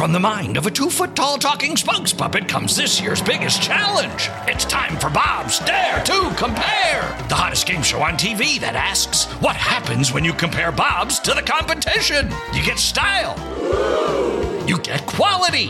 From the mind of a 2-foot-tall talking spokes puppet comes this year's biggest challenge. It's time for Bob's Dare to Compare, the hottest game show on TV that asks, what happens when you compare Bob's to the competition? You get style. You get quality.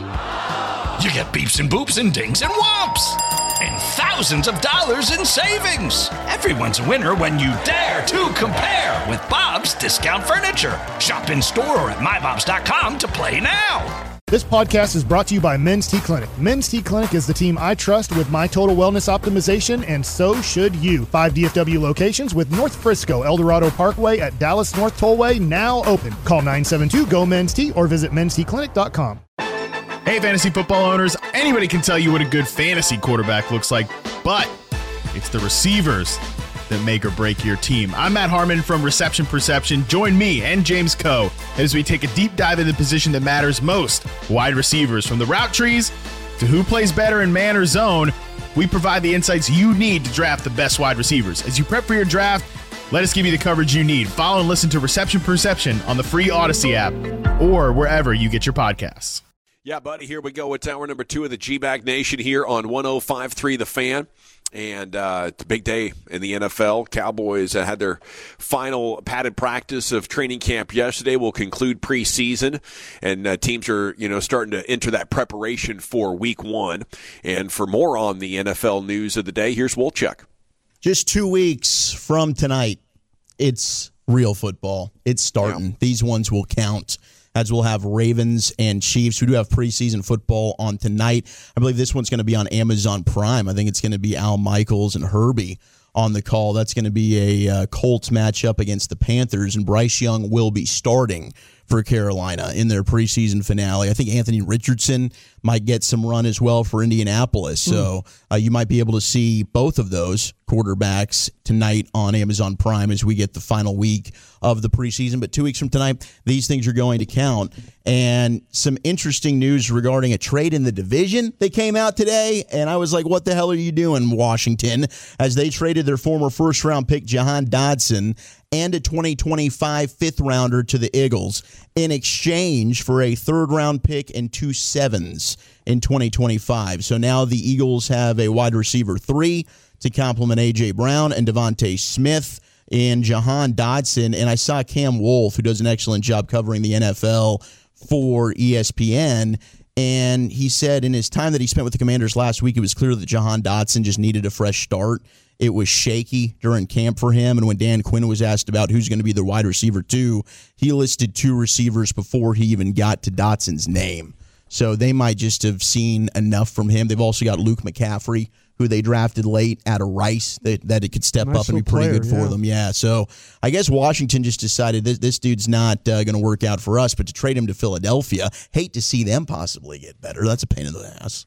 You get beeps and boops and dings and whomps. And thousands of dollars in savings. Everyone's a winner when you dare to compare with Bob's Discount Furniture. Shop in store or at mybobs.com to play now. This podcast is brought to you by Men's T Clinic. Men's T Clinic is the team I trust with my total wellness optimization, and so should you. 5 DFW locations with North Frisco, El Dorado Parkway at Dallas North Tollway now open. Call 972-GO-MEN'S-T or visit mensteclinic.com. Hey, fantasy football owners, anybody can tell you what a good fantasy quarterback looks like, but it's the receivers that make or break your team. I'm Matt Harmon from Reception Perception. Join me and James Coe as we take a deep dive into the position that matters most, wide receivers. From the route trees to who plays better in man or zone, we provide the insights you need to draft the best wide receivers. As you prep for your draft, let us give you the coverage you need. Follow and listen to Reception Perception on the free Odyssey app or wherever you get your podcasts. Yeah, buddy, here we go with hour number 2 of the G-Bag Nation here on 105.3 The Fan. And it's a big day in the NFL. Cowboys had their final padded practice of training camp yesterday. Will conclude preseason, and teams are starting to enter that preparation for Week 1. And for more on the NFL news of the day, here's Wolchuk. Just 2 weeks from tonight, it's real football. It's starting. Yeah. These ones will count, as we'll have Ravens and Chiefs. We do have preseason football on tonight. I believe this one's going to be on Amazon Prime. I think it's going to be Al Michaels and Herbie on the call. That's going to be a Colts matchup against the Panthers, and Bryce Young will be starting for Carolina in their preseason finale. I think Anthony Richardson might get some run as well for Indianapolis. So you might be able to see both of those quarterbacks tonight on Amazon Prime as we get the final week of the preseason. But 2 weeks from tonight, these things are going to count. And some interesting news regarding a trade in the division that came out today. And I was like, what the hell are you doing, Washington? As they traded their former first-round pick, Jahan Dotson, and a 2025 fifth-rounder to the Eagles in exchange for a third-round pick and 2 7s in 2025. So now the Eagles have a wide receiver 3 to complement A.J. Brown and Devontae Smith and Jahan Dotson. And I saw Cam Wolfe, who does an excellent job covering the NFL for ESPN, and he said in his time that he spent with the Commanders last week, it was clear that Jahan Dotson just needed a fresh start. It was shaky during camp for him, and when Dan Quinn was asked about who's going to be the wide receiver 2, he listed 2 receivers before he even got to Dotson's name. So they might just have seen enough from him. They've also got Luke McCaffrey, who they drafted late out of Rice, that it could step up and be pretty good for them. Yeah, so I guess Washington just decided this dude's not going to work out for us, but to trade him to Philadelphia, hate to see them possibly get better. That's a pain in the ass.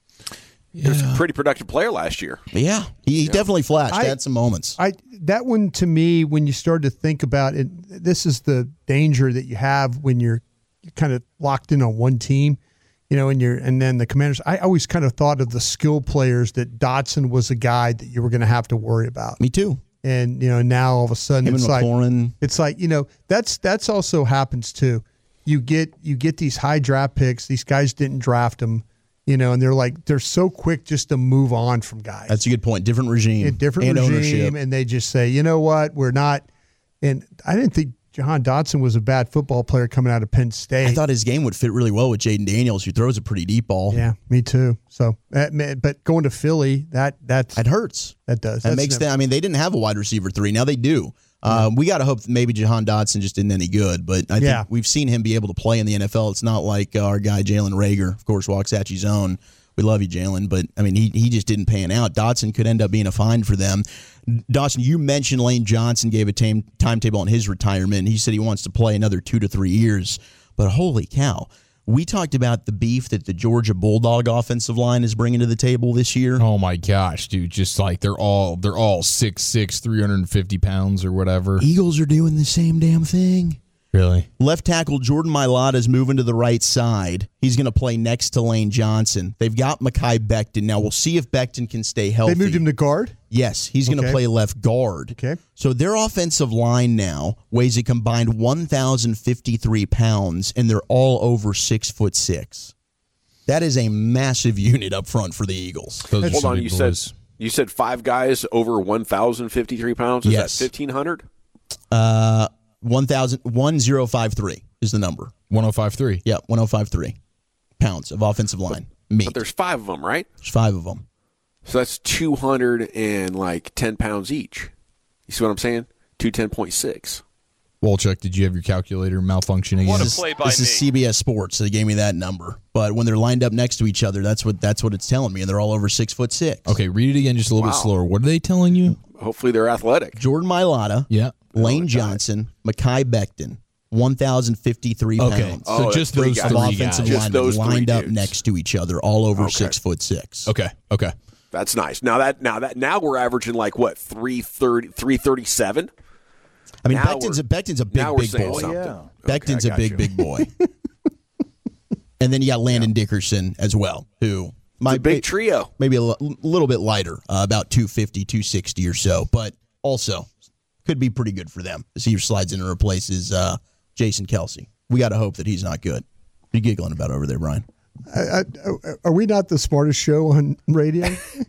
He was a pretty productive player last year. Yeah, he definitely flashed. Had some moments. That one, to me, when you start to think about it, this is the danger that you have when you're kind of locked in on one team. And then the Commanders, I always kind of thought of the skill players that Dotson was a guy that you were going to have to worry about. Me too. And, now all of a sudden it's like, that's also happens too. You get these high draft picks. These guys didn't draft them, and they're so quick just to move on from guys. That's a good point. Different regime. Different regime. Ownership. And they just say, you know what, we're not. And I didn't think Jahan Dotson was a bad football player coming out of Penn State. I thought his game would fit really well with Jaden Daniels, who throws a pretty deep ball. Yeah, me too. So, but going to Philly, that hurts. That does. That makes them. I mean, they didn't have a wide receiver 3. Now they do. We got to hope that maybe Jahan Dotson just isn't any good, but I think we've seen him be able to play in the NFL. It's not like our guy Jalen Reagor, of course, Waxahachie's own. We love you, Jalen, but I mean, he just didn't pan out. Dotson could end up being a find for them. Dawson, you mentioned Lane Johnson gave a timetable on his retirement. He said he wants to play another 2 to 3 years, but holy cow. We talked about the beef that the Georgia Bulldog offensive line is bringing to the table this year. Oh my gosh, dude! Just like they're all 6'6", 350 pounds or whatever. Eagles are doing the same damn thing. Really? Left tackle Jordan Mailata is moving to the right side. He's going to play next to Lane Johnson. They've got Mekhi Becton. Now, we'll see if Becton can stay healthy. They moved him to guard? Yes, he's going to play left guard. Okay. So their offensive line now weighs a combined 1,053 pounds, and they're all over 6'6". That is a massive unit up front for the Eagles. Hold on, you said 5 guys over 1,053 pounds? Is Yes. that 1,500? 1053 is the number. 1053. Yeah, 1053 pounds of offensive line meat. But there's 5 of them, right? There's 5 of them. So that's 210 pounds each. You see what I'm saying? 210.6. Wolchuk, did you have your calculator malfunction again? This is CBS Sports. So they gave me that number. But when they're lined up next to each other, that's what it's telling me, and they're all over 6'6". Okay, read it again just a little bit slower. What are they telling you? Hopefully they're athletic. Jordan Mailata, Yeah. Lane Johnson, Mekhi Becton, 1,053 pounds. Okay, so just those of 3 offensive guys. Just linemen those 3 lined up dudes. next to each other, all over 6'6". Okay. That's nice. Now we're averaging like what, 330, 337? I mean, Now Becton's a big now we're big saying boy. something. Yeah. Okay, Becton's I a got big you. big boy. And then you got Landon Dickerson as well, who It's a big trio. maybe a little bit lighter, about 250, 260 or so, but also could be pretty good for them as he slides in and replaces Jason Kelsey. We got to hope that he's not good. What are you giggling about over there, Brian? Are we not the smartest show on radio?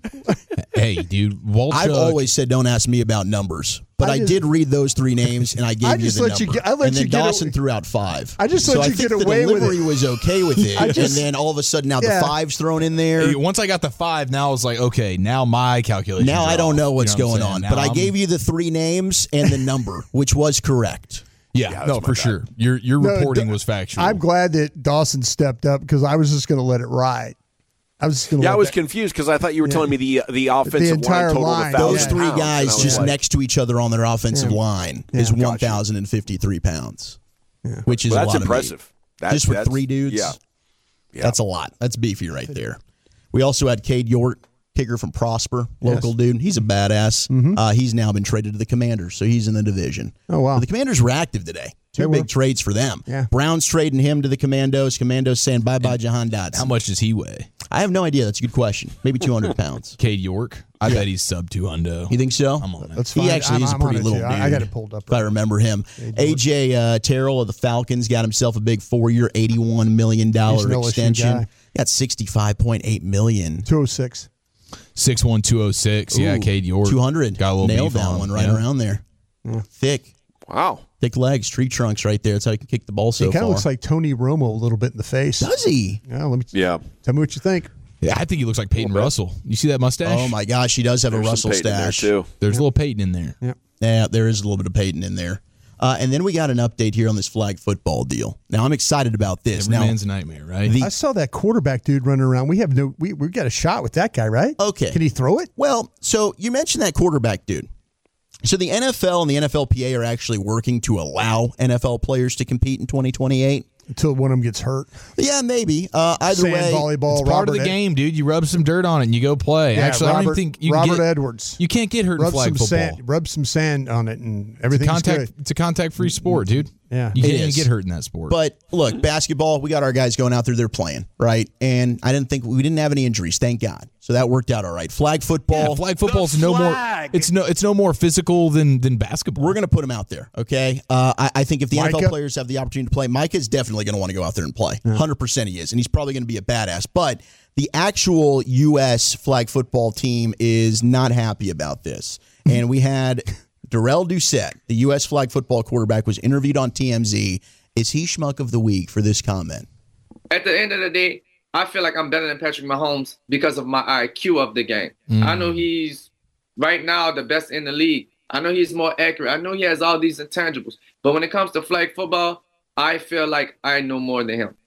Hey, dude, Wolchuk. I've always said don't ask me about numbers, but I did read those 3 names and I gave you the number. I and then Dawson threw out 5. I just let you get away with it. The delivery was okay with it, and then all of a sudden now the 5's thrown in there. Hey, once I got the 5, now I was like, okay, now my calculation. Now I don't know what's going saying? on, Now but I gave you the 3 names and the number, which was correct. Yeah, no, for sure. Your reporting was factual. I'm glad that Dawson stepped up because I was just going to let it ride. I was just going to. Yeah, I was confused because I thought you were telling me the offensive entire line total line. of 1,000 Those 3 pounds, guys and I was just like, next to each other on their offensive line is Gotcha. 1,053 pounds, which is Well, a that's lot impressive. of meat. That's- Just with that's- 3 dudes, yeah. that's a lot. That's beefy right there. We also had Cade York, kicker from Prosper, local dude. He's a badass. He's now been traded to the Commanders, so he's in the division. Oh, wow. But the Commanders were active today. 2 big trades for them. Yeah. Browns trading him to the Commandos. Commandos saying bye-bye Jahan Dotson. How much does he weigh? I have no idea. That's a good question. Maybe 200 pounds. Cade York? I bet he's sub 200. You think so? I'm on it. That's He fine. actually is a I'm on pretty it, little too. dude. I got it pulled up. If I remember him. AJ Terrell of the Falcons got himself a big 4-year, $81 million He's an LSU extension. guy. Got $65.8 million. 206. 6'1", 206. Yeah, Ooh, Cade York. 200. Got a little Nailed beef that on one him. right Yeah. around there. Thick. Wow. Thick legs, tree trunks right there. That's how he can kick the ball so He kind far. of looks like Tony Romo a little bit in the face. Does he? Yeah, let me Yeah. tell me what you think. Yeah, I think he looks like Peyton Russell. You see that mustache? Oh, my gosh. He does have a There's Russell some Peyton in there, stash. too. There's a little Peyton in there. Yeah. Yeah, there is a little bit of Peyton in there. And then we got an update here on this flag football deal. Now, I'm excited about this. Every Now, man's a nightmare, right? I saw that quarterback dude running around. We got a shot with that guy, right? Okay. Can he throw it? Well, so you mentioned that quarterback dude. So the NFL and the NFLPA are actually working to allow NFL players to compete in 2028. Until one of them gets hurt. Yeah, maybe. Either Sand way, volleyball. It's part of the Robert game, dude. You rub some dirt on it and you go play. Yeah, Actually, I don't even Robert- think you can Robert get, Edwards. You can't get hurt in Rub flag some football. sand. Rub some sand on it, and everything's good. It's a contact-free sport, dude. Yeah. You It can't even is. get hurt in that sport. But look, basketball, we got our guys going out there, they're playing, right? And we didn't have any injuries, thank God. So that worked out all right. Flag football, yeah, flag football's no more. It's no more physical than basketball. we're going to put them out there, okay? I think if the Micah? NFL players have the opportunity to play, Micah's definitely going to want to go out there and play. 100% he is, and he's probably going to be a badass. But the actual U.S. flag football team is not happy about this. And we had Darrell Doucette, the U.S. flag football quarterback, was interviewed on TMZ. Is he schmuck of the week for this comment? At the end of the day, I feel like I'm better than Patrick Mahomes because of my IQ of the game. I know he's right now the best in the league. I know he's more accurate. I know he has all these intangibles. But when it comes to flag football, I feel like I know more than him.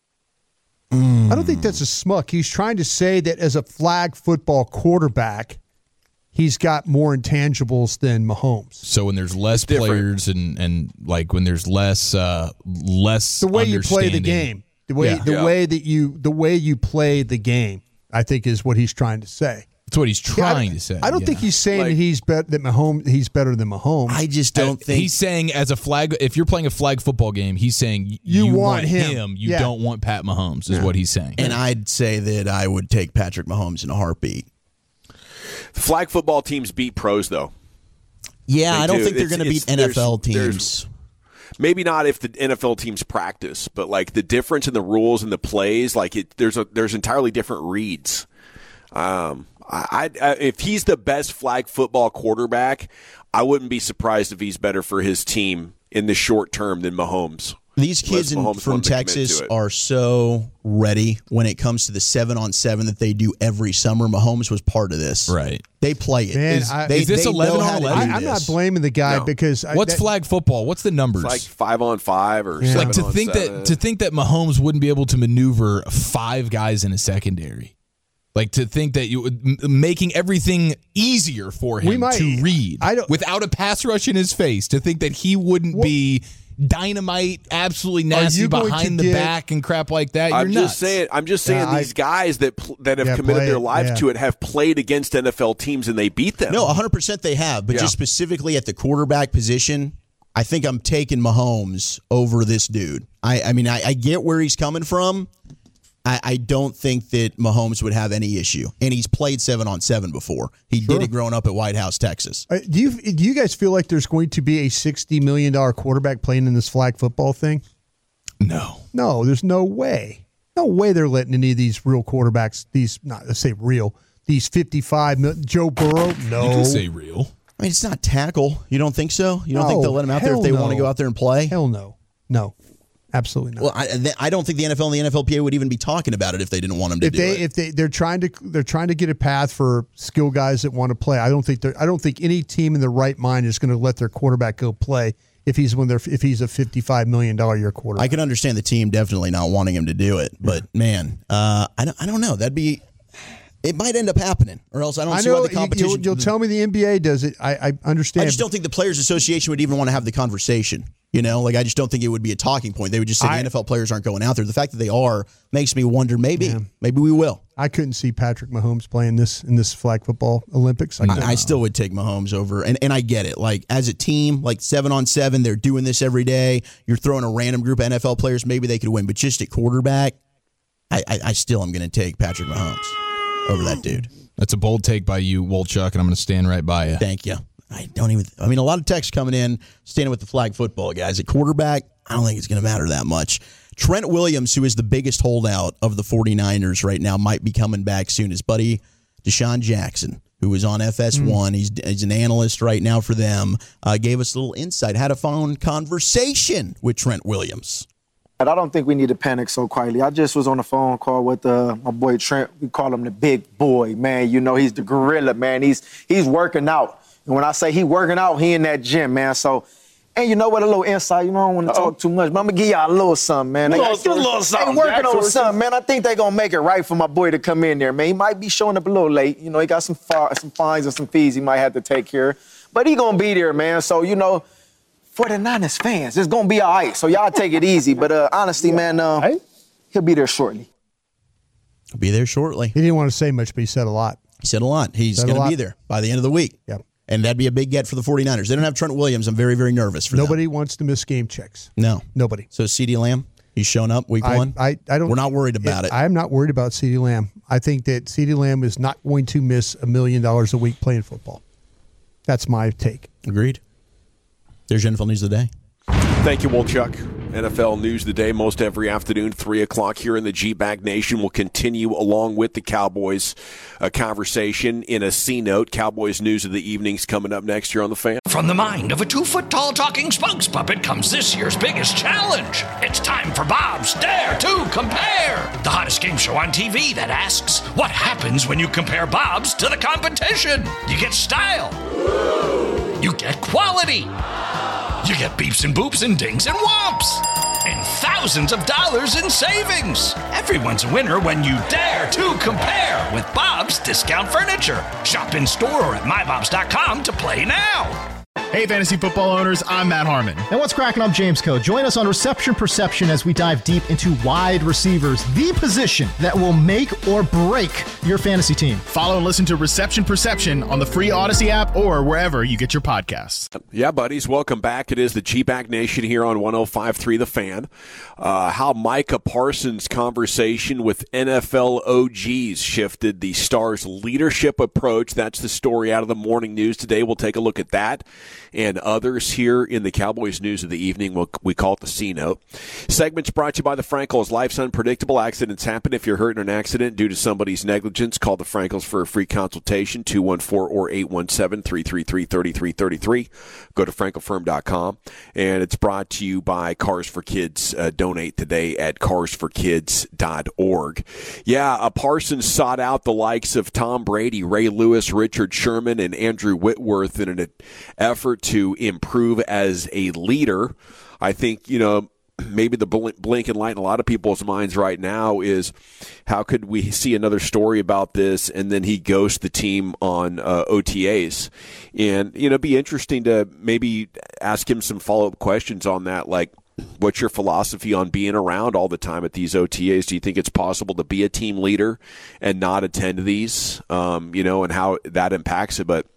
I don't think that's a smuck. He's trying to say that as a flag football quarterback, he's got more intangibles than Mahomes. So when there's less players and like when there's less The way you play the understanding. game, the way that you play the game, I think is what he's trying to say. That's what he's trying to say. I don't think he's saying that he's better than Mahomes. I just don't think he's saying as a flag. If you're playing a flag football game, he's saying you want him. You don't want Pat Mahomes. Is what he's saying. And I'd say that I would take Patrick Mahomes in a heartbeat. The flag football teams beat pros, though. Yeah, I don't think they're going to beat NFL teams. Maybe not if the NFL teams practice, but like the difference in the rules and the plays, like there's entirely different reads. If he's the best flag football quarterback, I wouldn't be surprised if he's better for his team in the short term than Mahomes. These kids from Texas are so ready when it comes to the 7-on-7 that they do every summer. Mahomes was part of this. Right. They play it. Man, is this 11-on-11? I'm not blaming the guy because what's flag football? What's the numbers? It's like 5-on-5 or 7-on-7. Like to think that Mahomes wouldn't be able to maneuver 5 guys in a secondary. Like to think that you making everything easier for him to read without a pass rush in his face. To think that he wouldn't be dynamite, absolutely nasty behind the back and crap like that. I'm just saying these guys that have committed their lives to it have played against NFL teams and they beat them. No, 100% they have, but just specifically at the quarterback position, I think I'm taking Mahomes over this dude. I mean, I get where he's coming from. I don't think that Mahomes would have any issue. And he's played 7-on-7 before. He did it growing up at White House, Texas. Do you guys feel like there's going to be a $60 million quarterback playing in this flag football thing? No. No, there's no way. No way they're letting any of these real quarterbacks, these 55 million, Joe Burrow, no. You can say real. I mean, it's not tackle. You don't think so? You don't think they'll let him out there if they want to go out there and play? Hell no. No. Absolutely not. Well, I don't think the NFL and the NFLPA would even be talking about it if they didn't want them to do it. If they're trying to get a path for skill guys that want to play. I don't think any team in their right mind is going to let their quarterback go play if he's a $55 million a year quarterback. I can understand the team definitely not wanting him to do it, but man, I don't know. It might end up happening, or else I don't see why the competition. You'll tell me the NBA does it. I understand. I just don't think the Players Association would even want to have the conversation. You know, like I just don't think it would be a talking point. They would just say the NFL players aren't going out there. The fact that they are makes me wonder. Maybe we will. I couldn't see Patrick Mahomes playing in this flag football Olympics. I still would take Mahomes over, and I get it. Like as a team, like 7-on-7, they're doing this every day. You're throwing a random group of NFL players. Maybe they could win, but just at quarterback, I still am going to take Patrick Mahomes over that dude. That's a bold take by you, Wolchuk, and I'm going to stand right by you. Thank you. A lot of texts coming in, standing with the flag football guys. At quarterback, I don't think it's going to matter that much. Trent Williams, who is the biggest holdout of the 49ers right now, might be coming back soon. His buddy, Deshaun Jackson, who is on FS1, he's an analyst right now for them, gave us a little insight, had a phone conversation with Trent Williams. I don't think we need to panic so quietly. I just was on a phone call with my boy Trent. We call him the big boy, man. You know, he's the gorilla, man. He's working out. And when I say he working out, he in that gym, man. So, and you know what, a little insight, you know, I don't want to talk too much, but I'm going to give y'all a little something, man. Give a little something, they working on something, man. I think they going to make it right for my boy to come in there, man. He might be showing up a little late. You know, he got some fines and some fees he might have to take care of. But he going to be there, man. So, you know, for the Niners fans, it's going to be all right. So y'all take it easy. But honestly, man, he'll be there shortly. He'll be there shortly. He didn't want to say much, but he said a lot. He said a lot. He's going to be there by the end of the week. Yep. And that'd be a big get for the 49ers. They don't have Trent Williams. I'm very, very nervous for Nobody wants to miss game checks. No. Nobody. So CeeDee Lamb, he's shown up week one? I don't. We're not worried about it. I'm not worried about CeeDee Lamb. I think that CeeDee Lamb is not going to miss $1 million a week playing football. That's my take. Agreed. There's your NFL News of the Day. Thank you, Wolchuk. NFL News of the Day, most every afternoon, 3 o'clock here in the G-Bag Nation. We'll continue along with the Cowboys conversation in a C-note. Cowboys News of the Evening's coming up next year on The Fan. From the mind of a 2-foot-tall talking spokes puppet comes this year's biggest challenge. It's time for Bob's Dare to Compare, the hottest game show on TV that asks, what happens when you compare Bob's to the competition? You get style. You get quality. You get beeps and boops and dings and whomps. And thousands of dollars in savings. Everyone's a winner when you dare to compare with Bob's Discount Furniture. Shop in store or at mybobs.com to play now. Hey, fantasy football owners, I'm Matt Harmon. And what's cracking? I'm James Coe. Join us on Reception Perception as we dive deep into wide receivers, the position that will make or break your fantasy team. Follow and listen to Reception Perception on the free Odyssey app or wherever you get your podcasts. Yeah, buddies, welcome back. It is the G-Back Nation here on 105.3 The Fan. How Micah Parsons' conversation with NFL OGs shifted the Stars' leadership approach. That's the story out of the morning news today. We'll take a look at that and others here in the Cowboys news of the evening. We call it the C-Note. Segments brought to you by the Frankels. Life's unpredictable. Accidents happen. If you're hurt in an accident due to somebody's negligence, call the Frankels for a free consultation, 214 or 817-333-3333. Go to frankelfirm.com. And it's brought to you by Cars for Kids. Donate today at carsforkids.org. Yeah, Parsons sought out the likes of Tom Brady, Ray Lewis, Richard Sherman, and Andrew Whitworth in an effort to improve as a leader. I think, maybe the blink and light in a lot of people's minds right now is how could we see another story about this and then he ghosts the team on OTAs? And, it'd be interesting to maybe ask him some follow-up questions on that, like, what's your philosophy on being around all the time at these OTAs? Do you think it's possible to be a team leader and not attend these, and how that impacts it? But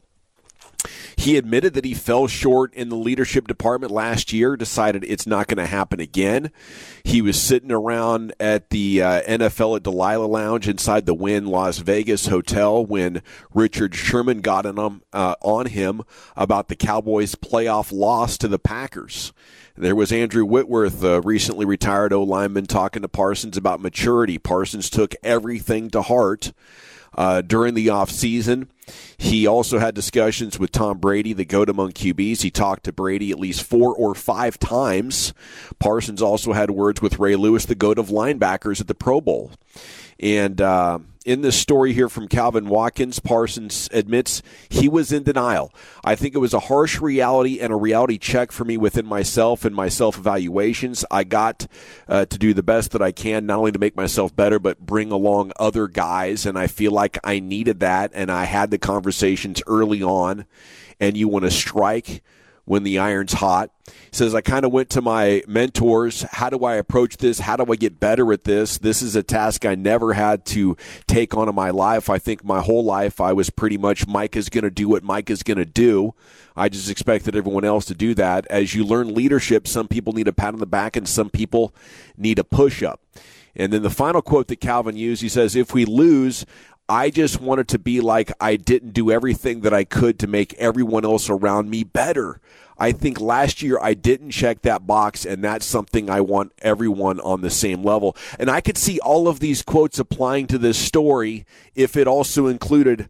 he admitted that he fell short in the leadership department last year, decided it's not going to happen again. He was sitting around at the NFL at Delilah Lounge inside the Wynn Las Vegas hotel when Richard Sherman got on him about the Cowboys' playoff loss to the Packers. There was Andrew Whitworth, recently retired O-lineman, talking to Parsons about maturity. Parsons took everything to heart during the offseason. He also had discussions with Tom Brady, the GOAT among QBs. He talked to Brady at least 4 or 5 times. Parsons also had words with Ray Lewis, the GOAT of linebackers at the Pro Bowl. And in this story here from Calvin Watkins, Parsons admits he was in denial. I think it was a harsh reality and a reality check for me within myself and my self-evaluations. I got to do the best that I can, not only to make myself better, but bring along other guys. And I feel like I needed that, and I had the conversations early on. And you want to strike when the iron's hot. He says, I kind of went to my mentors. How do I approach this? How do I get better at this? This is a task I never had to take on in my life. I think my whole life I was pretty much Mike is going to do what Mike is going to do. I just expected everyone else to do that. As you learn leadership, some people need a pat on the back and some people need a push-up. And then the final quote that Calvin used, he says, if we lose, I just wanted to be like I didn't do everything that I could to make everyone else around me better. I think last year I didn't check that box, and that's something I want everyone on the same level. And I could see all of these quotes applying to this story if it also included,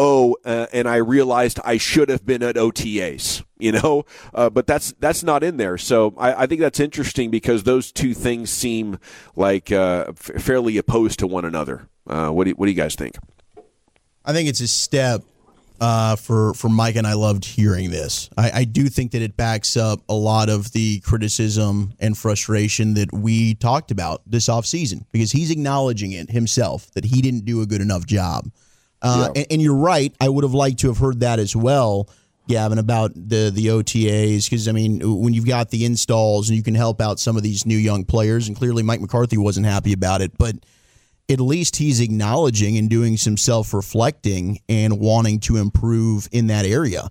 and I realized I should have been at OTAs, but that's not in there. So I think that's interesting because those two things seem like fairly opposed to one another. What do you guys think? I think it's a step for Mike, and I loved hearing this. I do think that it backs up a lot of the criticism and frustration that we talked about this offseason because he's acknowledging it himself that he didn't do a good enough job. And you're right. I would have liked to have heard that as well, Gavin, about the OTAs because, when you've got the installs and you can help out some of these new young players, and clearly Mike McCarthy wasn't happy about it, but at least he's acknowledging and doing some self-reflecting and wanting to improve in that area.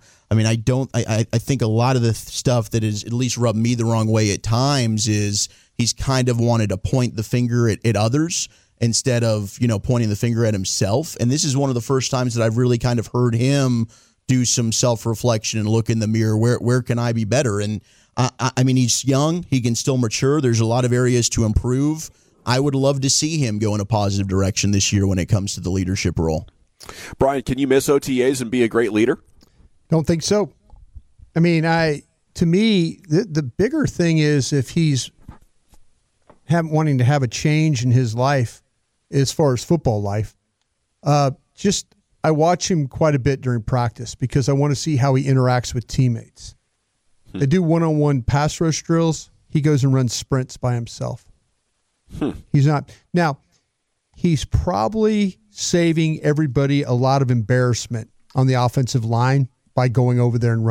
I think a lot of the stuff that has at least rubbed me the wrong way at times is he's kind of wanted to point the finger at others instead of, pointing the finger at himself. And this is one of the first times that I've really kind of heard him do some self-reflection and look in the mirror. Where can I be better? And he's young. He can still mature. There's a lot of areas to improve. I would love to see him go in a positive direction this year when it comes to the leadership role. Brian, can you miss OTAs and be a great leader? Don't think so. To me, the bigger thing is if he's wanting to have a change in his life as far as football life, I watch him quite a bit during practice because I want to see how he interacts with teammates. They do one-on-one pass rush drills. He goes and runs sprints by himself. He's not. Now, he's probably saving everybody a lot of embarrassment on the offensive line by going over there and running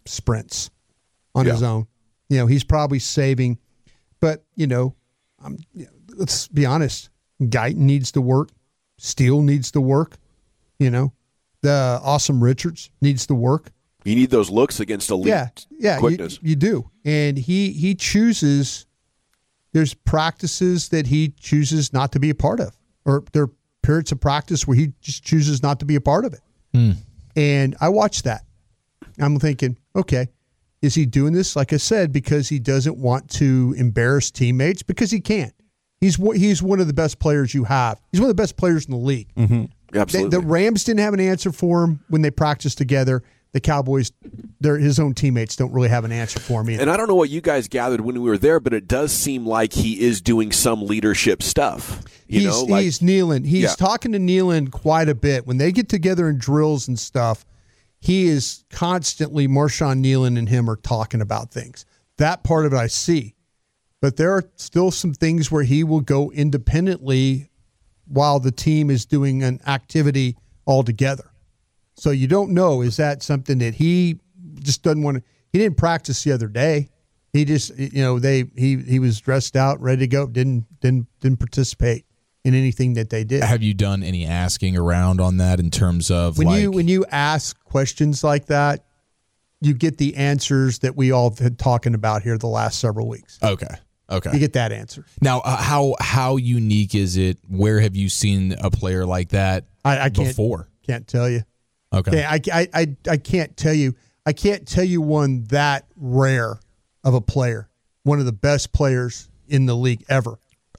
sprints on his own. He's probably saving. But, let's be honest. Guyton needs to work. Steele needs to work. The Awesome Richards needs to work. You need those looks against elite quickness. You do. And he chooses, there's practices that he chooses not to be a part of. Or there are periods of practice where he just chooses not to be a part of it. And I watched that. I'm thinking, okay, is he doing this, like I said, because he doesn't want to embarrass teammates? Because he can't. He's one of the best players you have. He's one of the best players in the league. Mm-hmm. Absolutely. The Rams didn't have an answer for him when they practiced together. The Cowboys, his own teammates don't really have an answer for him either. And I don't know what you guys gathered when we were there, but it does seem like he is doing some leadership stuff. He's kneeling. He's talking to Nealon quite a bit. When they get together in drills and stuff, he is constantly, Marshawn Nealon and him are talking about things. That part of it I see. But there are still some things where he will go independently while the team is doing an activity all together. So you don't know, is that something that he just doesn't want to? He didn't practice the other day. He just, he was dressed out, ready to go. Didn't participate in anything that they did. Have you done any asking around on that in terms of when you ask questions like that, you get the answers that we all have been talking about here the last several weeks. Okay. You get that answer. Now, how unique is it? Where have you seen a player like that before? Can't tell you. Okay. I can't tell you. I can't tell you one that rare of a player. One of the best players in the league ever.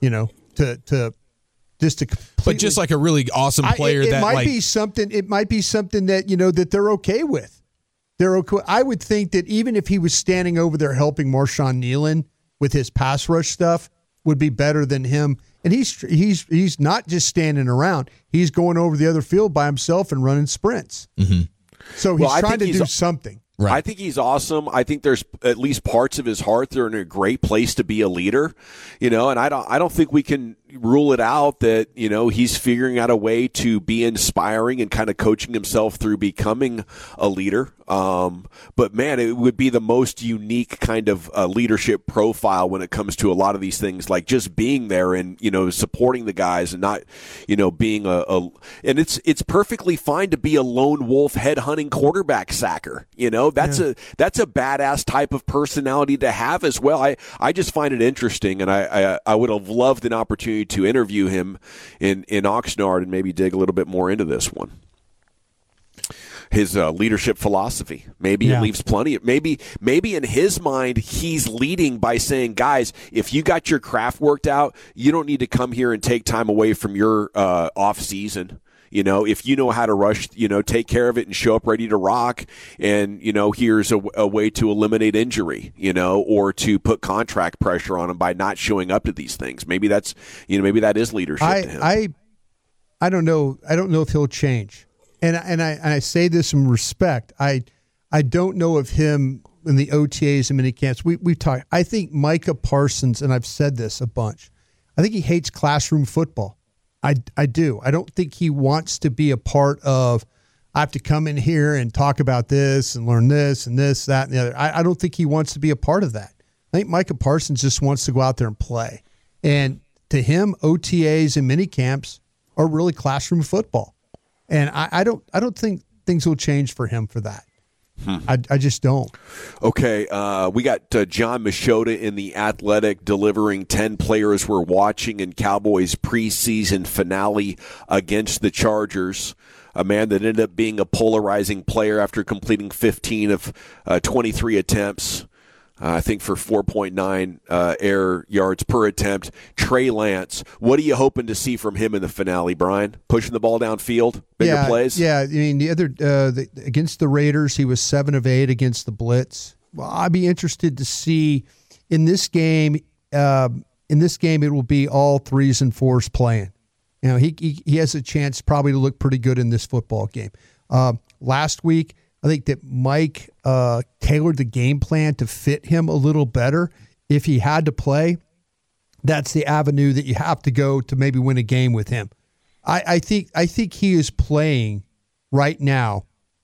But just like a really awesome player it might be something that that they're okay with. They're okay. I would think that even if he was standing over there helping Marshawn Nealon with his pass rush stuff, would be better than him. And he's not just standing around. He's going over the other field by himself and running sprints. Mm-hmm. So he's trying to do something. Right. I think he's awesome. I think there's at least parts of his heart that are in a great place to be a leader, and I don't think we can rule it out that, he's figuring out a way to be inspiring and kind of coaching himself through becoming a leader. But man, it would be the most unique kind of leadership profile when it comes to a lot of these things, like just being there and, supporting the guys and not, being and it's perfectly fine to be a lone wolf head hunting quarterback sacker. That's a badass type of personality to have as well. I just find it interesting, and I would have loved an opportunity to interview him in Oxnard and maybe dig a little bit more into this one. His leadership philosophy. Maybe it leaves plenty. Maybe in his mind, he's leading by saying, guys, if you got your craft worked out, you don't need to come here and take time away from your off season. If you know how to rush, take care of it and show up ready to rock. And, here's a way to eliminate injury, or to put contract pressure on him by not showing up to these things. Maybe that's, maybe that is leadership to him. I don't know. I don't know if he'll change. And I say this in respect. I don't know if him in the OTAs and minicamps. We've talked. I think Micah Parsons, and I've said this a bunch, I think he hates classroom football. I do. I don't think he wants to be a part of, I have to come in here and talk about this and learn this and this, that, and the other. I don't think he wants to be a part of that. I think Micah Parsons just wants to go out there and play. And to him, OTAs and minicamps are really classroom football. And I don't think things will change for him for that. I just don't. Okay, we got John Machota in The Athletic delivering 10 players we're watching in Cowboys preseason finale against the Chargers. A man that ended up being a polarizing player after completing 15 of 23 attempts. I think for 4.9 air yards per attempt. Trey Lance, what are you hoping to see from him in the finale, Brian? Pushing the ball downfield, bigger plays? Yeah, I mean, against the Raiders, he was 7 of 8 against the blitz. Well, I'd be interested to see in this game. It will be all 3s and 4s playing. He has a chance probably to look pretty good in this football game. Last week, I think that Mike tailored the game plan to fit him a little better. If he had to play, that's the avenue that you have to go to maybe win a game with him. I think he is playing right now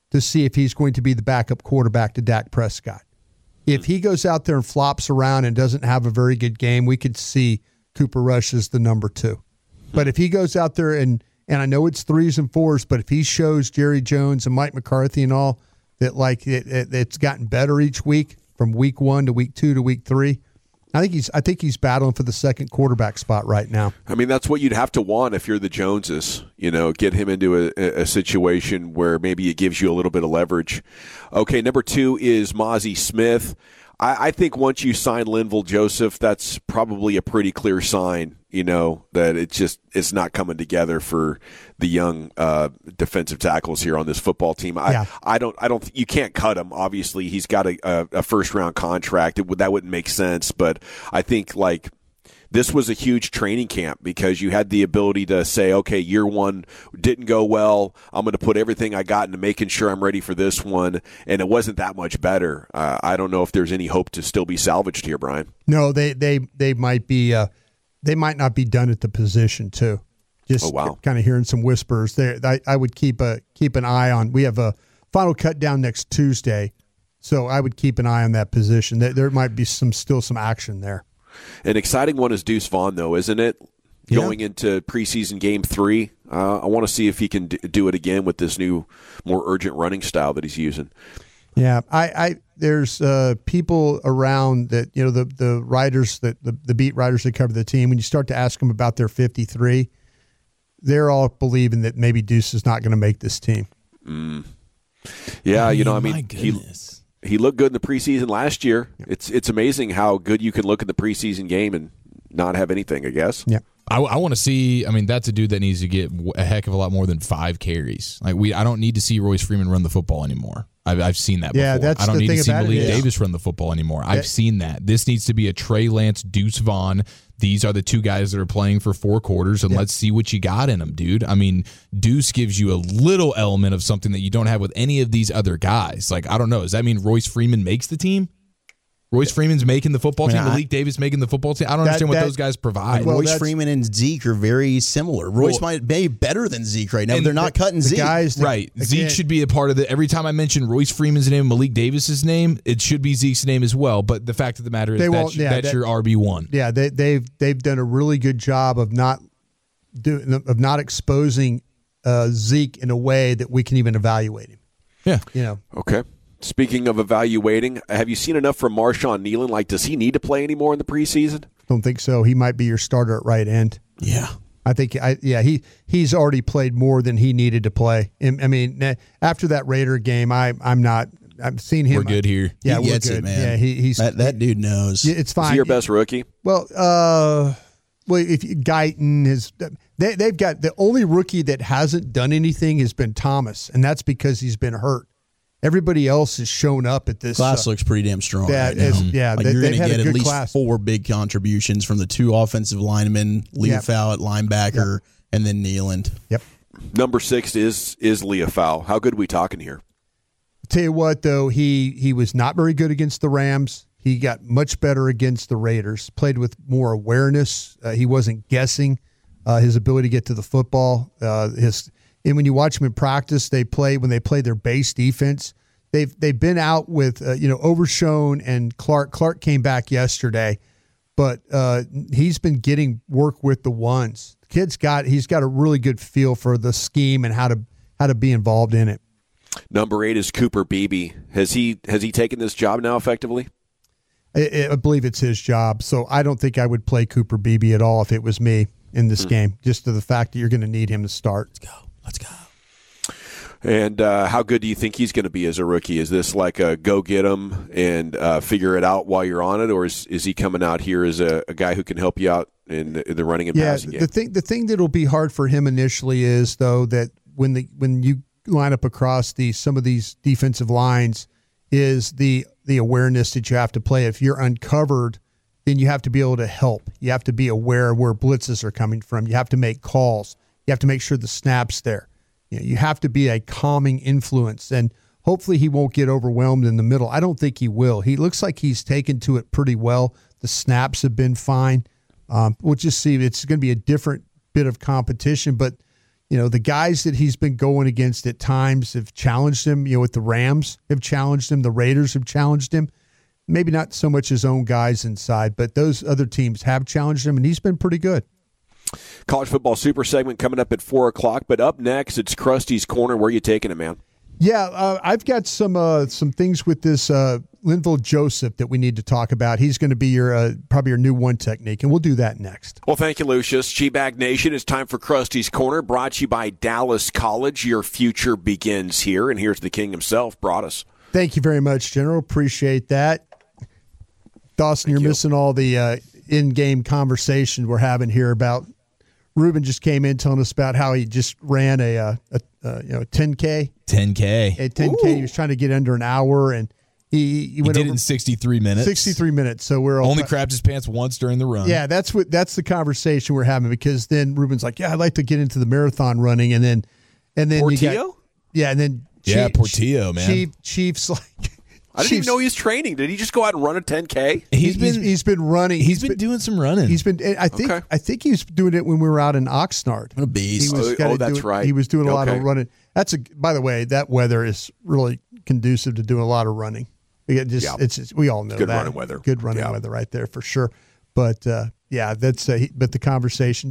to see if he's going to be the backup quarterback to Dak Prescott. If he goes out there and flops around and doesn't have a very good game, we could see Cooper Rush as the number 2. But if he goes out there and I know it's 3s and 4s, but if he shows Jerry Jones and Mike McCarthy and all that it's gotten better each week from week 1 to week 2 to week 3, I think he's battling for the second quarterback spot right now. I mean, that's what you'd have to want if you're the Joneses. Get him into a situation where maybe it gives you a little bit of leverage. Okay, number 2 is Mazi Smith. I think once you sign Linval Joseph, that's probably a pretty clear sign, that it's not coming together for the young defensive tackles here on this football team. You can't cut him. Obviously, he's got a first round contract. That wouldn't make sense. But I think this was a huge training camp because you had the ability to say, okay, year 1 didn't go well. I'm going to put everything I got into making sure I'm ready for this one. And it wasn't that much better. I don't know if there's any hope to still be salvaged here, Brian. No, they might be. They might not be done at the position too. Just kind of hearing some whispers there. I would keep an eye on. We have a final cut down next Tuesday, so I would keep an eye on that position. There might be still some action there. An exciting one is Deuce Vaughn, though, isn't it? Yeah. Going into preseason game 3, I want to see if he can do it again with this new, more urgent running style that he's using. Yeah, there's people around that, the writers, the beat writers that cover the team. When you start to ask them about their 53, they're all believing that maybe Deuce is not going to make this team. Yeah, he looked good in the preseason last year. Yeah. It's amazing how good you can look at the preseason game and not have anything, I guess. Yeah. I want to see. I mean, that's a dude that needs to get a heck of a lot more than 5 carries. I don't need to see Royce Freeman run the football anymore. I've seen that before. Yeah, that's I don't the need thing to see about Malik it is, Davis run the football anymore. I've seen that. This needs to be a Trey Lance, Deuce Vaughn. These are the 2 guys that are playing for 4 quarters, and let's see what you got in them, dude. I mean, Deuce gives you a little element of something that you don't have with any of these other guys. I don't know. Does that mean Royce Freeman makes the team? Royce Freeman's making the football team. Malik Davis making the football team. I don't understand what those guys provide. Royce Freeman and Zeke are very similar. Royce might be better than Zeke right now, but they're not cutting Zeke. Right. Zeke should be a part of it. Every time I mention Royce Freeman's name, Malik Davis's name, it should be Zeke's name as well. But the fact of the matter is that's your RB1. Yeah, they've done a really good job of not exposing Zeke in a way that we can even evaluate him. Yeah. Okay. Speaking of evaluating, have you seen enough from Marshawn Kneeland? Does he need to play anymore in the preseason? Don't think so. He might be your starter at right end. Yeah. I think he's already played more than he needed to play. I mean, after that Raider game, I've seen him. We're good here. Yeah, he gets it, man. Yeah, he's that dude knows. It's fine. Is he your best rookie? Well, if Guyton they've got the only rookie that hasn't done anything has been Thomas, and that's because he's been hurt. Everybody else has shown up at this. Class looks pretty damn strong right now. Yeah, you're going to get at least class. 4 big contributions from the 2 offensive linemen, Leofau at linebacker, and then Kneeland. Yep. Number 6 is Leofau. How good are we talking here? I'll tell you what, though, he was not very good against the Rams. He got much better against the Raiders. Played with more awareness. He wasn't guessing. His ability to get to the football. And when you watch them in practice, when they play their base defense, they've been out with Overshone and Clark. Clark came back yesterday, but he's been getting work with the ones. He's got a really good feel for the scheme and how to be involved in it. Number 8 is Cooper Beebe. Has he taken this job now effectively? I believe it's his job, so I don't think I would play Cooper Beebe at all if it was me in this game, just to the fact that you're going to need him to start. Let's go. And how good do you think he's going to be as a rookie? Is this like a go get him and figure it out while you're on it, or is he coming out here as a guy who can help you out in the running and passing game? The thing that'll be hard for him initially is, though, that when you line up across some of these defensive lines, is the awareness that you have to play. If you're uncovered, then you have to be able to help. You have to be aware of where blitzes are coming from. You have to make calls. You have to make sure the snap's there. You have to be a calming influence, and hopefully he won't get overwhelmed in the middle. I don't think he will. He looks like he's taken to it pretty well. The snaps have been fine. We'll just see. It's going to be a different bit of competition, but the guys that he's been going against at times have challenged him. With the Rams have challenged him. The Raiders have challenged him. Maybe not so much his own guys inside, but those other teams have challenged him, and he's been pretty good. College football super segment coming up at 4 o'clock, but up next, it's Krusty's Corner. Where are you taking it, man? Yeah, I've got some things with this Linval Joseph that we need to talk about. He's going to be your probably your new one technique, and we'll do that next. Well, thank you, Lucius. G-Bag Nation, it's time for Krusty's Corner, brought to you by Dallas College. Your future begins here, and here's the king himself, Broadus. Thank you very much, General. Appreciate that. Dawson, you're missing all the in-game conversation we're having here about Ruben just came in telling us about how he just ran a 10K. 10K. A 10K. Ooh. He was trying to get under an hour, and he went did it in 63 minutes. 63 minutes. So we're only crapped his pants once during the run. Yeah, that's the conversation we're having, because then Ruben's like, "Yeah, I'd like to get into the marathon running," and then Portillo? And then Portillo, man. Chief's like. I didn't even know he was training. Did he just go out and run a 10K? He's been running. He's been doing some running. I think he was doing it when we were out in Oxnard. What a beast! That's right. He was doing a lot of running. By the way, that weather is really conducive to doing a lot of running. We all know good that. Running weather. Good running weather right there for sure. But that's but the conversation,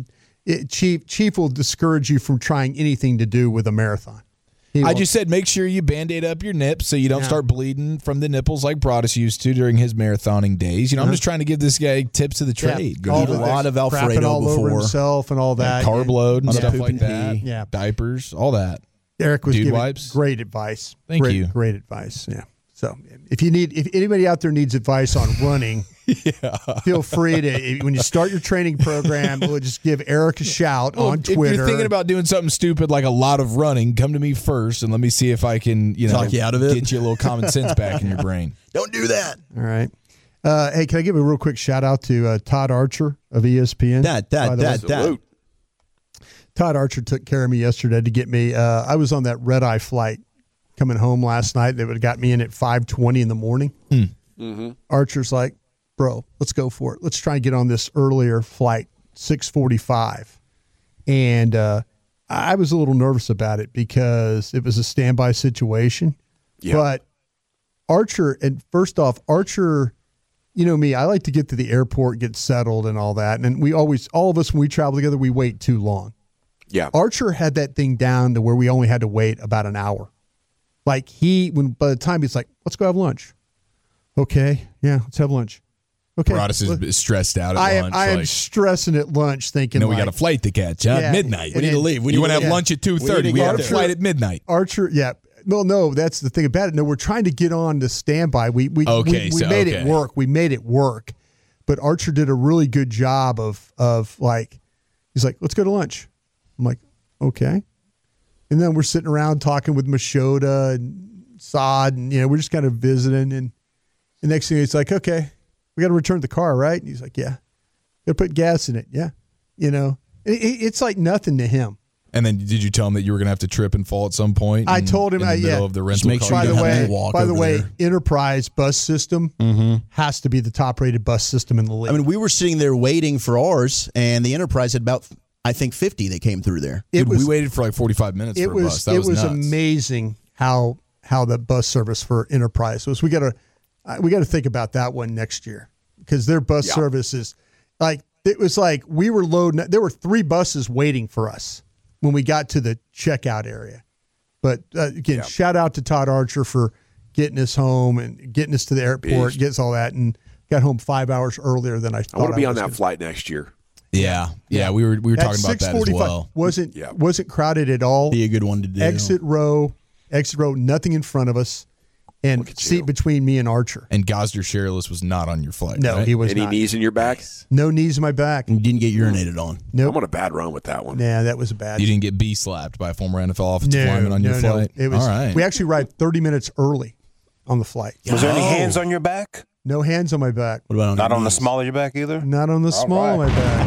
Chief will discourage you from trying anything to do with a marathon. I just said make sure you Band-Aid up your nips so you don't start bleeding from the nipples like Broadus used to during his marathoning days. I'm just trying to give this guy tips of the trade. Eat a lot of Alfredo all before. Over himself and all that. Carb load and stuff like that. Yeah. Diapers, all that. Eric was giving wipes. Great advice. Thank you. Great advice. Yeah. So if anybody out there needs advice on running, feel free to, when you start your training program, we'll just give Eric a shout on Twitter. If you're thinking about doing something stupid like a lot of running, come to me first and let me see if I can, talk you out of it. Get you a little common sense back in your brain. Don't do that. All right. Hey, can I give a real quick shout out to Todd Archer of ESPN? That. Todd Archer took care of me yesterday to get me. I was on that red-eye flight coming home last night. They would have got me in at 5:20 in the morning. Mm-hmm. Archer's like, "Bro, let's go for it. Let's try and get on this earlier flight, 6:45." And I was a little nervous about it because it was a standby situation. Yeah. But Archer, and first off, Archer, me, I like to get to the airport, get settled and all that. And all of us, when we travel together, we wait too long. Yeah. Archer had that thing down to where we only had to wait about an hour. Like by the time he's like, "Let's go have lunch." Okay. Yeah. Let's have lunch. Okay. Broadus is stressed out at lunch. I am stressing at lunch thinking, we got a flight to catch at midnight. We need to leave. You want to have lunch at 2:30. We have a flight at midnight. Archer, yeah. No, that's the thing about it. No, we're trying to get on to standby. We made it work. We made it work. But Archer did a really good job of like, he's like, "Let's go to lunch." I'm like, "Okay." And then we're sitting around talking with Machota and Saad, and we're just kind of visiting. And the next thing it's like, "Okay, we got to return the car, right?" And he's like, "Yeah, got to put gas in it." Yeah, it's like nothing to him. And then did you tell him that you were going to have to trip and fall at some point? I told him, in the middle of the rental make car. Sure by the way, Enterprise bus system has to be the top-rated bus system in the league. I mean, we were sitting there waiting for ours, and the Enterprise had about, I think, 50 that came through there. We waited for like 45 minutes for a bus. That was nuts. Amazing how the bus service for Enterprise was. We got to think about that one next year, because their bus service is like, it was like we were loading. There were 3 buses waiting for us when we got to the checkout area. But again, shout out to Todd Archer for getting us home and getting us to the airport, gets all that, and got home 5 hours earlier than I thought. I want to be on that flight next year. Yeah. We were talking about that as well. Wasn't crowded at all. Be a good one to do. Exit row, nothing in front of us, and seat between me and Archer. And Gosder Sherrillis was not on your flight. No, right? he was not. Any knees in your back? No knees in my back. You didn't get urinated on. Nope. I'm on a bad run with that one. Yeah, that was a bad. You didn't get B-slapped by a former NFL offensive lineman on your flight? It was, all right. We actually arrived 30 minutes early on the flight. Was there any hands on your back? No hands on my back. What about not on the small of your back either? Not on the small of my back.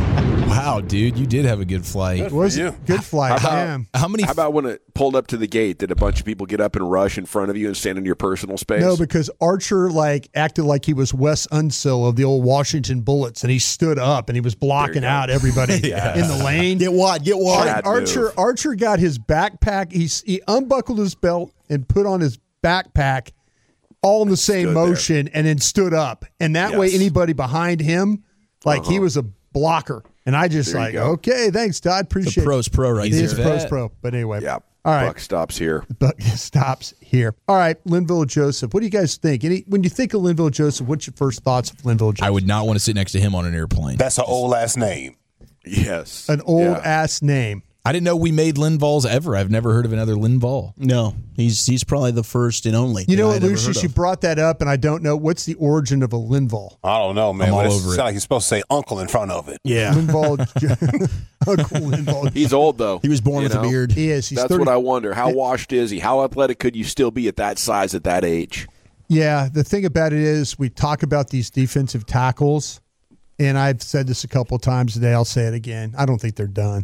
Wow, dude, you did have a good flight. It was a good flight. How about when it pulled up to the gate? Did a bunch of people get up and rush in front of you and stand in your personal space? No, because Archer acted like he was Wes Unseld of the old Washington Bullets, and he stood up and he was blocking out everybody in the lane. Get wide. Archer got his backpack. He unbuckled his belt and put on his backpack all in the same motion and then stood up. And that way anybody behind him, he was a blocker. And I just okay, thanks, Todd. Appreciate it. Pro's pro right there. It's pro's pro. But anyway. Yeah. All right. Buck stops here. Buck stops here. All right, Linval Joseph. What do you guys think? When you think of Linval Joseph, what's your first thoughts of Linval Joseph? I would not want to sit next to him on an airplane. That's an old-ass name. Yes. An old-ass name. I didn't know we made Linvals ever. I've never heard of another Linval. No, he's probably the first and only. You know what, Lucius? You brought that up, and I don't know. What's the origin of a Linval? I don't know, man. I'm all over it. Sounds like you're supposed to say uncle in front of it. Yeah. Uncle Linval. He's old, though. He was born with a beard. He is. That's 30. what I wonder. How washed is he? How athletic could you still be at that size at that age? Yeah, the thing about it is we talk about these defensive tackles, and I've said this a couple of times today. I'll say it again. I don't think they're done.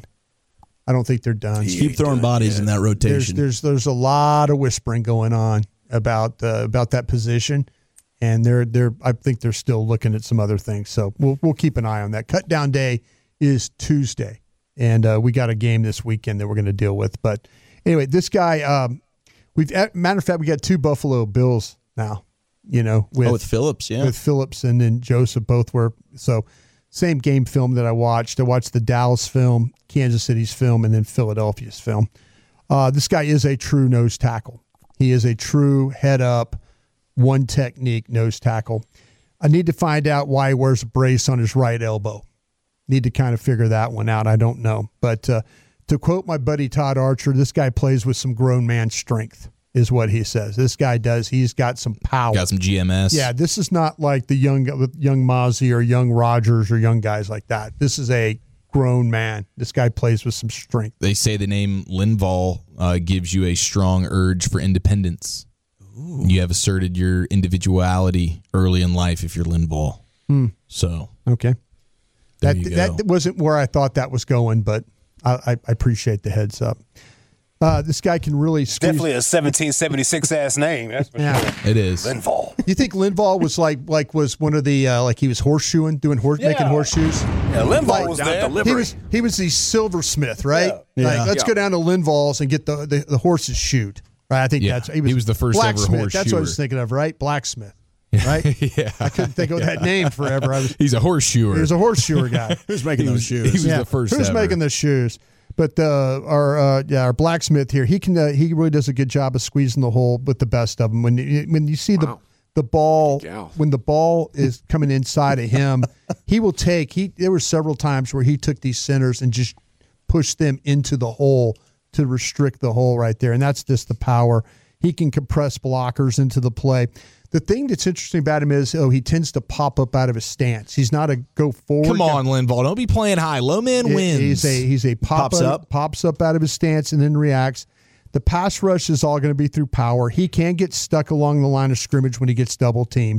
Keep throwing bodies in that rotation. There's a lot of whispering going on about that position, and I think they're still looking at some other things. So we'll keep an eye on that. Cut down day is Tuesday, and we got a game this weekend that we're going to deal with. But anyway, this guy, matter of fact, we got 2 Buffalo Bills now. With Phillips, with Phillips and then Joseph, both were so. Same game film that I watched. I watched the Dallas film, Kansas City's film, and then Philadelphia's film. This guy is a true nose tackle. He is a true head-up, one-technique nose tackle. I need to find out why he wears a brace on his right elbow. Need to kind of figure that one out. I don't know. But to quote my buddy Todd Archer, this guy plays with some grown man strength, is what he says. This guy does. He's got some power. Got some GMS. Yeah, this is not like the young Mozzie or young Rogers or young guys like that. This is a grown man. This guy plays with some strength. They say the name Linval gives you a strong urge for independence. Ooh. You have asserted your individuality early in life if you're Linval. So okay, that wasn't where I thought that was going, but I appreciate the heads up. This guy can really squeeze. Definitely a 1776 ass name. That's for sure. It is. Linval. You think Linval was was one of the he was horseshoeing, making horseshoes? Yeah, Linval was there. He was the silversmith, right? Yeah. Let's go down to Linval's and get the horses shoot. Right? I think he was the first ever horse That's what I was thinking of, right? Blacksmith. Right? Yeah. I couldn't think of that name forever. He's a horseshoer. He was a horseshoer guy. Who's making those shoes? He was the first Who's ever. making the shoes? But our blacksmith here, he really does a good job of squeezing the hole with the best of them. When you see the ball, when the ball is coming inside of him, he will there were several times where he took these centers and just pushed them into the hole to restrict the hole right there. And that's just the power. He can compress blockers into the play. The thing that's interesting about him is, he tends to pop up out of his stance. He's not a go forward. Come on, Linval. Don't be playing high. Low man wins. He's a pops up out of his stance and then reacts. The pass rush is all going to be through power. He can get stuck along the line of scrimmage when he gets double teamed.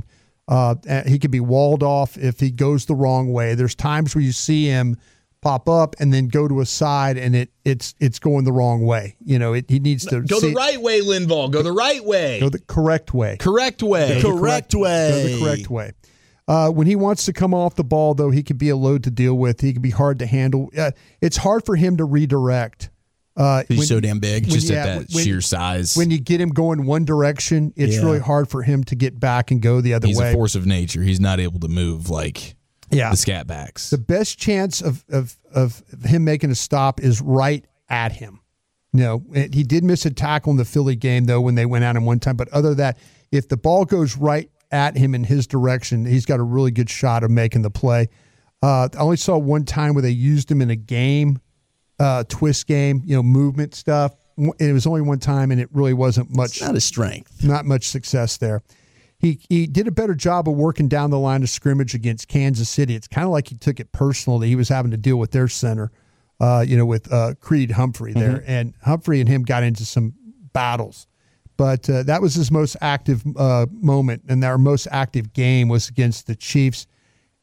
He can be walled off if he goes the wrong way. There's times where you see him pop up and then go to a side and it's going the wrong way. He needs to go the right way, Linval. Go the right way. Go the correct way. Correct way. Go the correct way. When he wants to come off the ball, though, he can be a load to deal with. He can be hard to handle. It's hard for him to redirect. He's so damn big. Just at that sheer size. When you get him going one direction, it's really hard for him to get back and go the other way. He's a force of nature. He's not able to move like the scat backs. The best chance of him making a stop is right at him. He did miss a tackle in the Philly game, though, when they went at him one time. But other than that, if the ball goes right at him in his direction, he's got a really good shot of making the play. I only saw one time where they used him in a game, twist game, movement stuff. It was only one time, and it really wasn't much. It's not a strength. Not much success there. He did a better job of working down the line of scrimmage against Kansas City. It's kind of like he took it personal that he was having to deal with their center, with Creed Humphrey there. Mm-hmm. And Humphrey and him got into some battles. But that was his most active moment, and our most active game was against the Chiefs.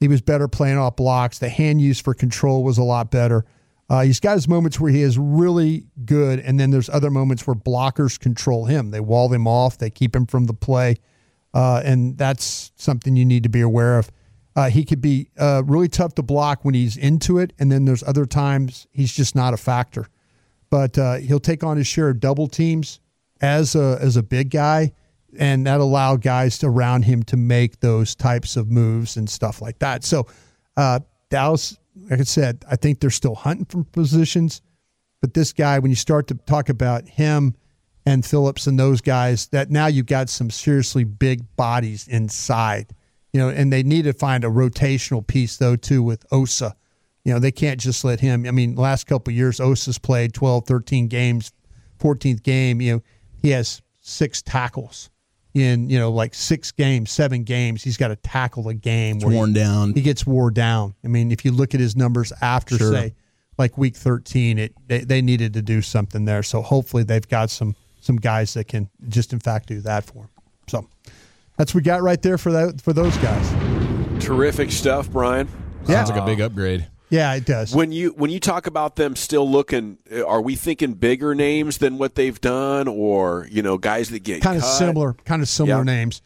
He was better playing off blocks. The hand use for control was a lot better. He's got his moments where he is really good, and then there's other moments where blockers control him. They wall him off. They keep him from the play, and that's something you need to be aware of. He could be really tough to block when he's into it, and then there's other times he's just not a factor. But he'll take on his share of double teams as a big guy, and that allow guys around him to make those types of moves and stuff like that. So Dallas, like I said, I think they're still hunting for positions. But this guy, when you start to talk about him and Phillips and those guys, that now you've got some seriously big bodies inside. And they need to find a rotational piece, though, too, with Osa. They can't just let him. I mean, last couple of years, Osa's played 12, 13 games, 14th game. He has 6 tackles in, like 6 games, 7 games. He's got to tackle a game. It's worn down. He gets wore down. I mean, if you look at his numbers after, say, like week 13, they needed to do something there. So hopefully they've got some guys that can just, in fact, do that for him. So that's what we got right there for those guys. Terrific stuff, Brian. Sounds like a big upgrade. Yeah, it does. When you talk about them still looking, are we thinking bigger names than what they've done, or guys that get kind of cut? similar names,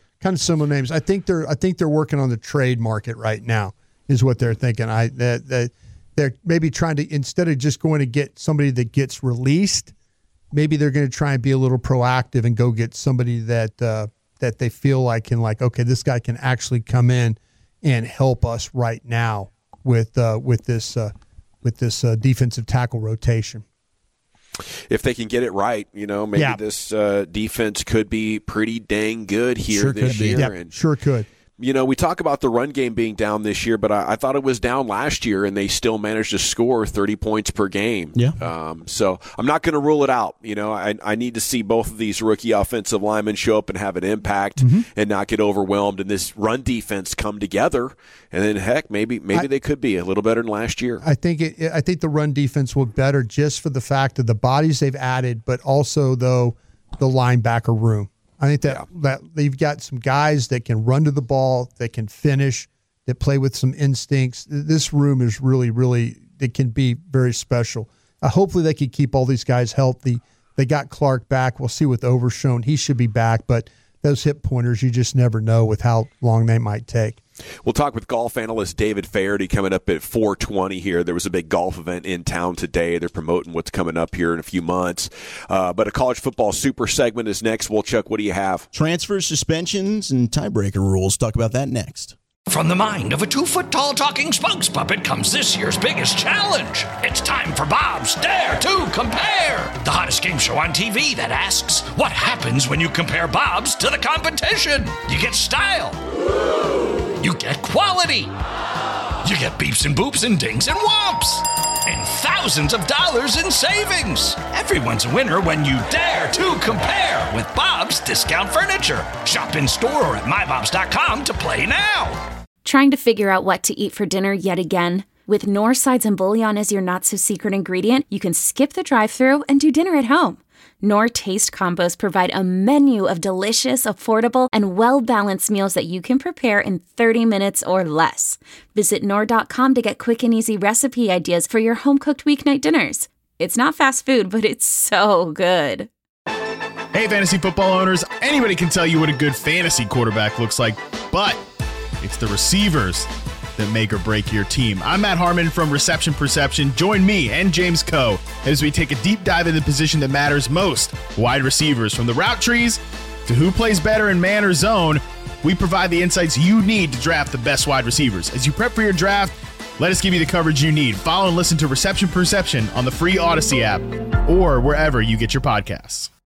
I think they're working on the trade market right now, is what they're thinking. They're maybe trying to, instead of just going to get somebody that gets released, maybe they're going to try and be a little proactive and go get somebody that they feel like okay, this guy can actually come in and help us right now with this defensive tackle rotation. If they can get it right, maybe this defense could be pretty dang good here this year. Yeah, sure could. We talk about the run game being down this year, but I thought it was down last year, and they still managed to score 30 points per game. Yeah. So I'm not going to rule it out. I need to see both of these rookie offensive linemen show up and have an impact and not get overwhelmed, and this run defense come together. And then, heck, maybe they could be a little better than last year. I think the run defense will be better just for the fact of the bodies they've added, but also, though, the linebacker room. I think that they've got some guys that can run to the ball, that can finish, that play with some instincts. This room is really, really, it can be very special. Hopefully they can keep all these guys healthy. They got Clark back. We'll see with Overshown. He should be back, but those hip pointers, you just never know with how long they might take. We'll talk with golf analyst David Faherty coming up at 4:20 here. There was a big golf event in town today. They're promoting what's coming up here in a few months. But a college football super segment is next. Chuck, what do you have? Transfers, suspensions, and tiebreaker rules. Talk about that next. From the mind of a 2-foot-tall talking spokes puppet comes this year's biggest challenge. It's time for Bob's Dare to Compare, the hottest game show on TV that asks, what happens when you compare Bob's to the competition? You get style. You get quality. You get beeps and boops and dings and whomps. And thousands of dollars in savings. Everyone's a winner when you dare to compare with Bob's Discount Furniture. Shop in store or at mybobs.com to play now. Trying to figure out what to eat for dinner yet again? With Knorr Sides and Bouillon as your not-so-secret ingredient, you can skip the drive-thru and do dinner at home. Knorr Taste Combos provide a menu of delicious, affordable, and well-balanced meals that you can prepare in 30 minutes or less. Visit Knorr.com to get quick and easy recipe ideas for your home-cooked weeknight dinners. It's not fast food, but it's so good. Hey, fantasy football owners, anybody can tell you what a good fantasy quarterback looks like, but it's the receivers that make or break your team. I'm Matt Harmon from Reception Perception. Join me and James Coe as we take a deep dive into the position that matters most, wide receivers. From the route trees to who plays better in man or zone, we provide the insights you need to draft the best wide receivers. As you prep for your draft, let us give you the coverage you need. Follow and listen to Reception Perception on the free Odyssey app or wherever you get your podcasts.